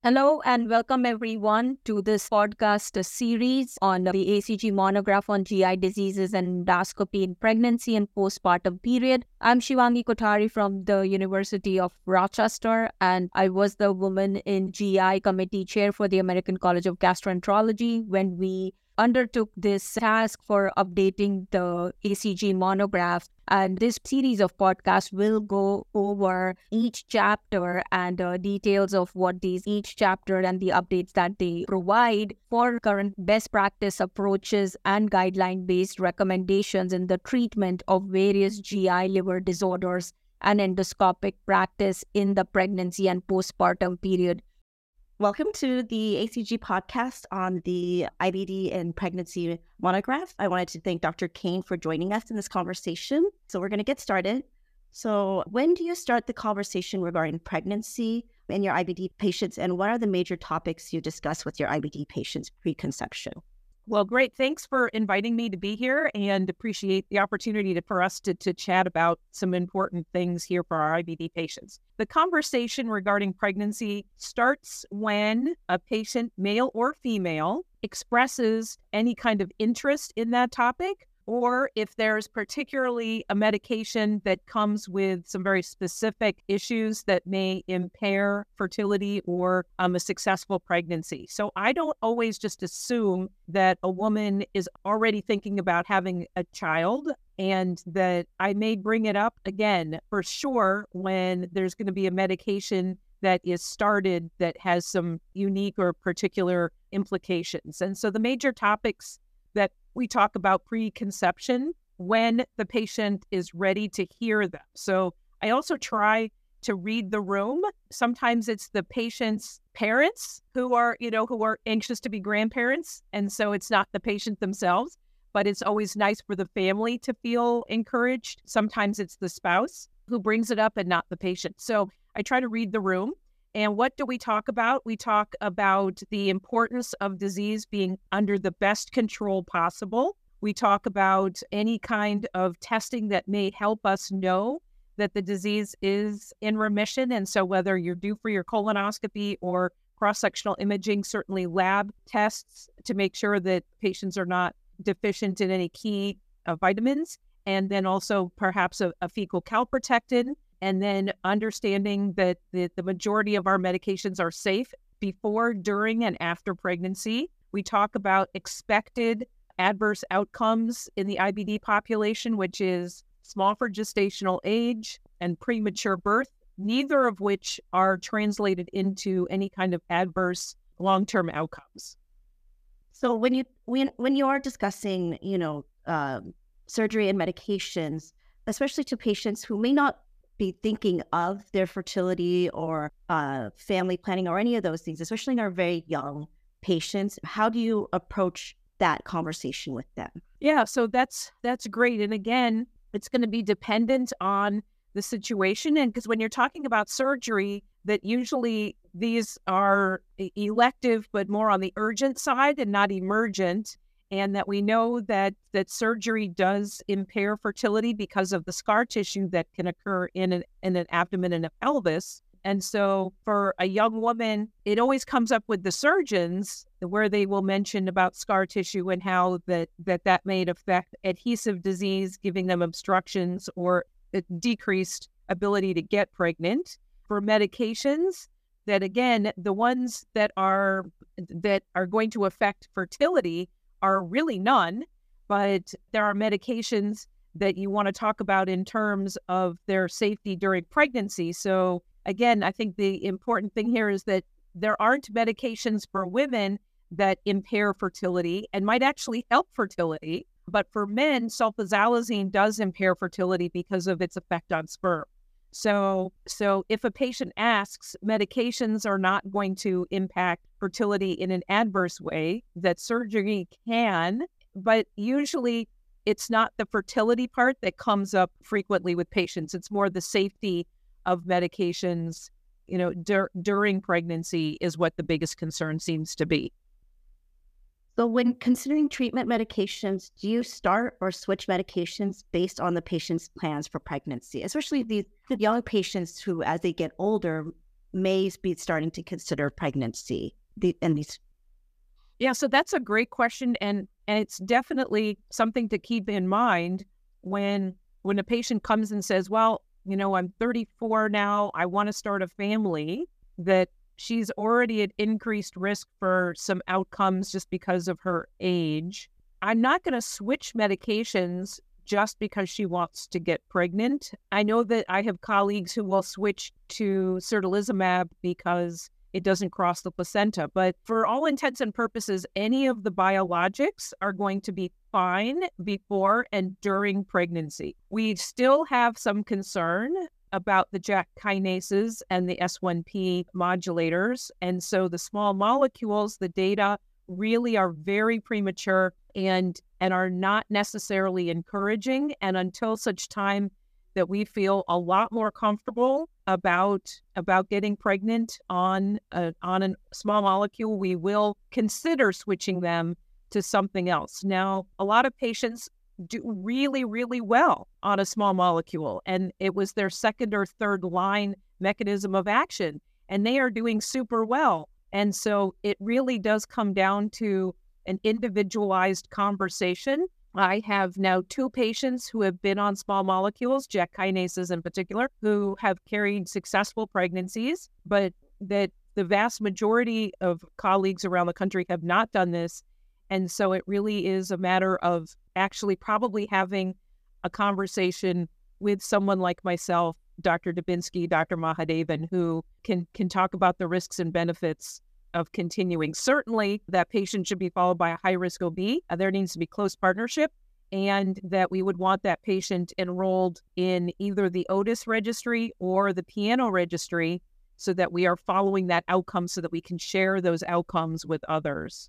Hello and welcome everyone to this podcast series on the ACG monograph on GI diseases and endoscopy in pregnancy and postpartum period. I'm Shivangi Kothari from the University of Rochester, and I was the Women in GI Committee Chair for the American College of Gastroenterology when we undertook this task for updating the ACG monograph. And this series of podcasts will go over each chapter and details of what each chapter and the updates that they provide for current best practice approaches and guideline-based recommendations in the treatment of various GI liver disorders and endoscopic practice in the pregnancy and postpartum period. Welcome to the ACG podcast on the IBD and pregnancy monograph. I wanted to thank Dr. Kane for joining us in this conversation. So we're going to get started. So when do you start the conversation regarding pregnancy in your IBD patients, and what are the major topics you discuss with your IBD patients pre-conception? Well, great. Thanks for inviting me to be here, and appreciate the opportunity for us to chat about some important things here for our IBD patients. The conversation regarding pregnancy starts when a patient, male or female, expresses any kind of interest in that topic, or if there's particularly a medication that comes with some very specific issues that may impair fertility or a successful pregnancy. So I don't always just assume that a woman is already thinking about having a child, and that I may bring it up again for sure when there's going to be a medication that is started that has some unique or particular implications. And so the major topics that we talk about pre-conception when the patient is ready to hear them. So I also try to read the room. Sometimes it's the patient's parents who are anxious to be grandparents. And so it's not the patient themselves, but it's always nice for the family to feel encouraged. Sometimes it's the spouse who brings it up and not the patient. So I try to read the room. And what do we talk about? We talk about the importance of disease being under the best control possible. We talk about any kind of testing that may help us know that the disease is in remission. And so whether you're due for your colonoscopy or cross-sectional imaging, certainly lab tests to make sure that patients are not deficient in any key vitamins. And then also perhaps a fecal calprotectin. And then understanding that the majority of our medications are safe before, during, and after pregnancy. We talk about expected adverse outcomes in the IBD population, which is small for gestational age and premature birth, neither of which are translated into any kind of adverse long-term outcomes. So when you are discussing, surgery and medications, especially to patients who may not be thinking of their fertility or family planning or any of those things, especially in our very young patients, how do you approach that conversation with them? Yeah, so that's great. And again, it's going to be dependent on the situation. And because when you're talking about surgery, that usually these are elective, but more on the urgent side and not emergent. And that we know that surgery does impair fertility because of the scar tissue that can occur in an abdomen and a pelvis. And so for a young woman, it always comes up with the surgeons where they will mention about scar tissue and how that may affect adhesive disease, giving them obstructions or a decreased ability to get pregnant. For medications, that again, the ones that are going to affect fertility are really none, but there are medications that you want to talk about in terms of their safety during pregnancy. So again, I think the important thing here is that there aren't medications for women that impair fertility and might actually help fertility. But for men, sulfasalazine does impair fertility because of its effect on sperm. So if a patient asks, medications are not going to impact fertility in an adverse way, that surgery can, but usually it's not the fertility part that comes up frequently with patients. It's more the safety of medications, during pregnancy is what the biggest concern seems to be. So when considering treatment medications, do you start or switch medications based on the patient's plans for pregnancy, especially these young patients who, as they get older, may be starting to consider pregnancy in these? Yeah, so that's a great question, and it's definitely something to keep in mind when a patient comes and says, well, I'm 34 now, I want to start a family, that she's already at increased risk for some outcomes just because of her age. I'm not going to switch medications just because she wants to get pregnant. I know that I have colleagues who will switch to certolizumab because it doesn't cross the placenta. But for all intents and purposes, any of the biologics are going to be fine before and during pregnancy. We still have some concern about the JAK kinases and the S1P modulators. And so the small molecules, the data really are very premature and are not necessarily encouraging. And until such time that we feel a lot more comfortable about getting pregnant on a small molecule, we will consider switching them to something else. Now, a lot of patients do really, really well on a small molecule, and it was their second or third line mechanism of action, and they are doing super well. And so it really does come down to an individualized conversation. I have now 2 patients who have been on small molecules, JAK kinases in particular, who have carried successful pregnancies, but that the vast majority of colleagues around the country have not done this. And so it really is a matter of actually probably having a conversation with someone like myself, Dr. Dubinsky, Dr. Mahadevan, who can talk about the risks and benefits of continuing. Certainly, that patient should be followed by a high-risk OB. There needs to be close partnership, and that we would want that patient enrolled in either the Otis registry or the Piano registry so that we are following that outcome so that we can share those outcomes with others.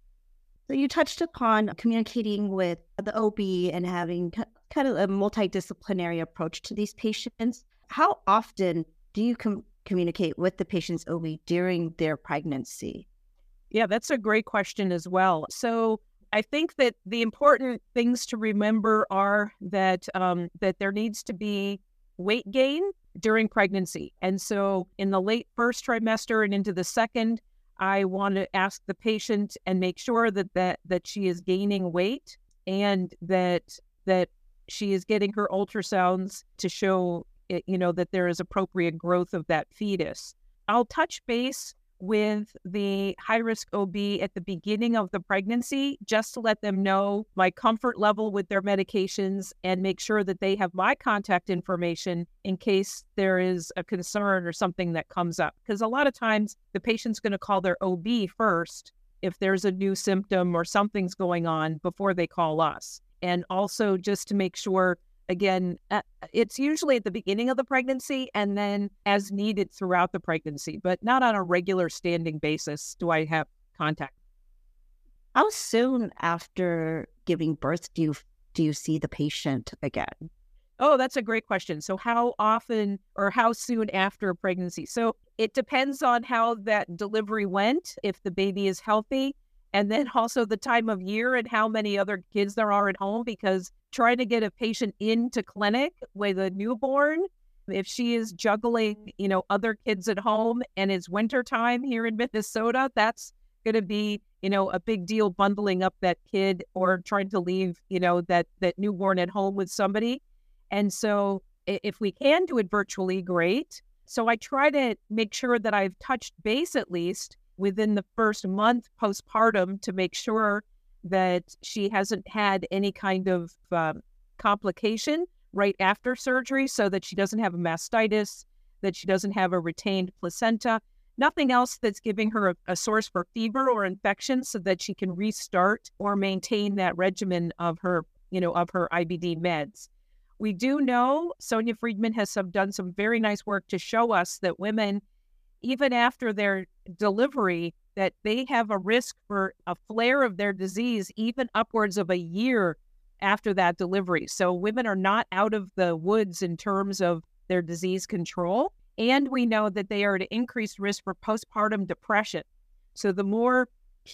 So you touched upon communicating with the OB and having kind of a multidisciplinary approach to these patients. How often do you communicate with the patient's OB during their pregnancy? Yeah, that's a great question as well. So I think that the important things to remember are that that there needs to be weight gain during pregnancy. And so in the late first trimester and into the second, I want to ask the patient and make sure that she is gaining weight and that she is getting her ultrasounds to show that there is appropriate growth of that fetus. I'll touch base with the high-risk OB at the beginning of the pregnancy just to let them know my comfort level with their medications and make sure that they have my contact information in case there is a concern or something that comes up. Because a lot of times the patient's going to call their OB first if there's a new symptom or something's going on before they call us. And also just to make sure, again, it's usually at the beginning of the pregnancy and then as needed throughout the pregnancy, but not on a regular standing basis do I have contact. How soon after giving birth do you see the patient again? Oh, that's a great question. So how often or how soon after pregnancy? So it depends on how that delivery went, if the baby is healthy, and then also the time of year and how many other kids there are at home, because trying to get a patient into clinic with a newborn, if she is juggling, other kids at home and it's wintertime here in Minnesota, that's going to be, a big deal bundling up that kid or trying to leave, that newborn at home with somebody. And so if we can do it virtually, great. So I try to make sure that I've touched base at least within the first month postpartum to make sure that she hasn't had any kind of complication right after surgery, so that she doesn't have a mastitis, that she doesn't have a retained placenta, nothing else that's giving her a source for fever or infection, so that she can restart or maintain that regimen of her, of her IBD meds. We do know, Sonia Friedman has done some very nice work to show us that women, even after their delivery, that they have a risk for a flare of their disease even upwards of a year after that delivery. So women are not out of the woods in terms of their disease control. And we know that they are at increased risk for postpartum depression. So the more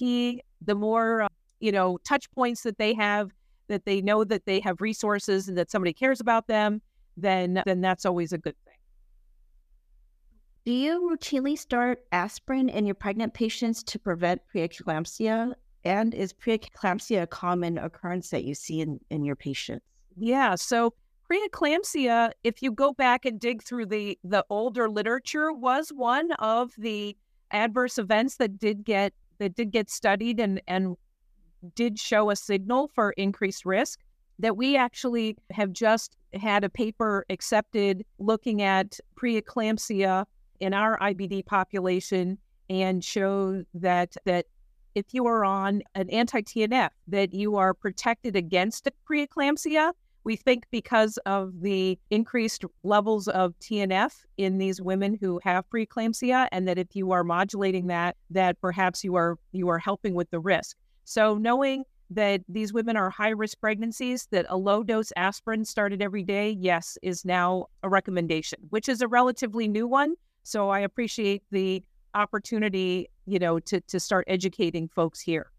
touch points that they have, that they know that they have resources and that somebody cares about them, then that's always a good thing. Do you routinely start aspirin in your pregnant patients to prevent preeclampsia? And is preeclampsia a common occurrence that you see in your patients? Yeah, so preeclampsia, if you go back and dig through the older literature, was one of the adverse events that did get studied and did show a signal for increased risk. That we actually have just had a paper accepted looking at preeclampsia in our IBD population and show that if you are on an anti-TNF, that you are protected against preeclampsia. We think because of the increased levels of TNF in these women who have preeclampsia, and that if you are modulating that perhaps you are helping with the risk. So knowing that these women are high-risk pregnancies, that a low-dose aspirin started every day, yes, is now a recommendation, which is a relatively new one. So I appreciate the opportunity, to start educating folks here.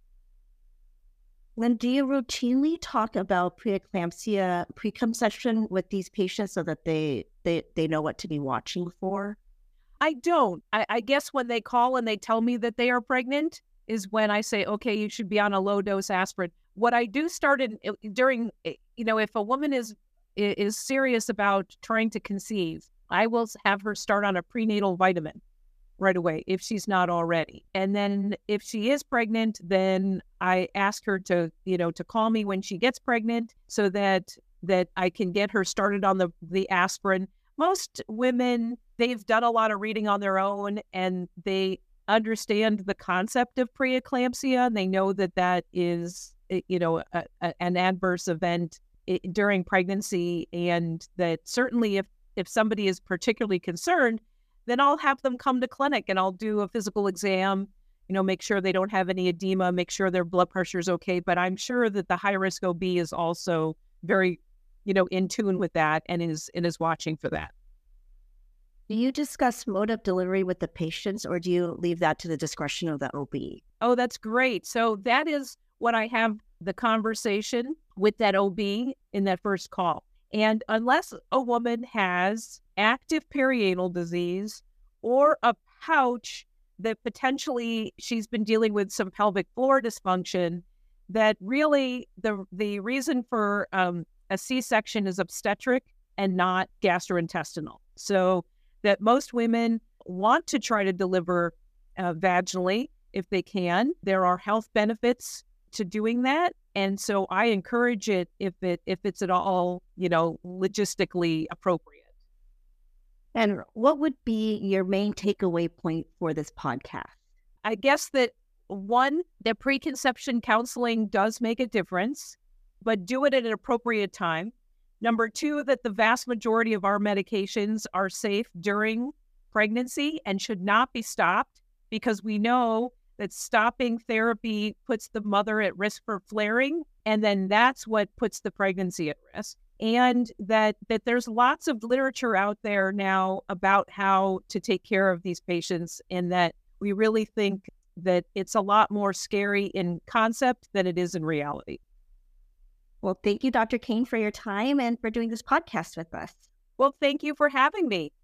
Then do you routinely talk about preeclampsia preconception with these patients so that they know what to be watching for? I don't. I guess when they call and they tell me that they are pregnant is when I say, okay, you should be on a low-dose aspirin. What I do start during, if a woman is serious about trying to conceive, I will have her start on a prenatal vitamin right away if she's not already. And then if she is pregnant, then I ask her to call me when she gets pregnant so that I can get her started on the aspirin. Most women, they've done a lot of reading on their own and they understand the concept of preeclampsia, and they know that is, an adverse event during pregnancy, and that certainly if somebody is particularly concerned, then I'll have them come to clinic and I'll do a physical exam, make sure they don't have any edema, make sure their blood pressure is okay. But I'm sure that the high-risk OB is also very, in tune with that and is watching for that. Do you discuss mode of delivery with the patients, or do you leave that to the discretion of the OB? Oh, that's great. So that is when I have the conversation with that OB in that first call. And unless a woman has active perinatal disease or a pouch that potentially she's been dealing with some pelvic floor dysfunction, that really the reason for a C-section is obstetric and not gastrointestinal. So that most women want to try to deliver vaginally if they can. There are health benefits to doing that. And so I encourage it if it's at all, logistically appropriate. And what would be your main takeaway point for this podcast? I guess that one, that preconception counseling does make a difference, but do it at an appropriate time. Number two, that the vast majority of our medications are safe during pregnancy and should not be stopped, because we know that stopping therapy puts the mother at risk for flaring, and then that's what puts the pregnancy at risk. And that there's lots of literature out there now about how to take care of these patients, and that we really think that it's a lot more scary in concept than it is in reality. Well, thank you, Dr. Kane, for your time and for doing this podcast with us. Well, thank you for having me.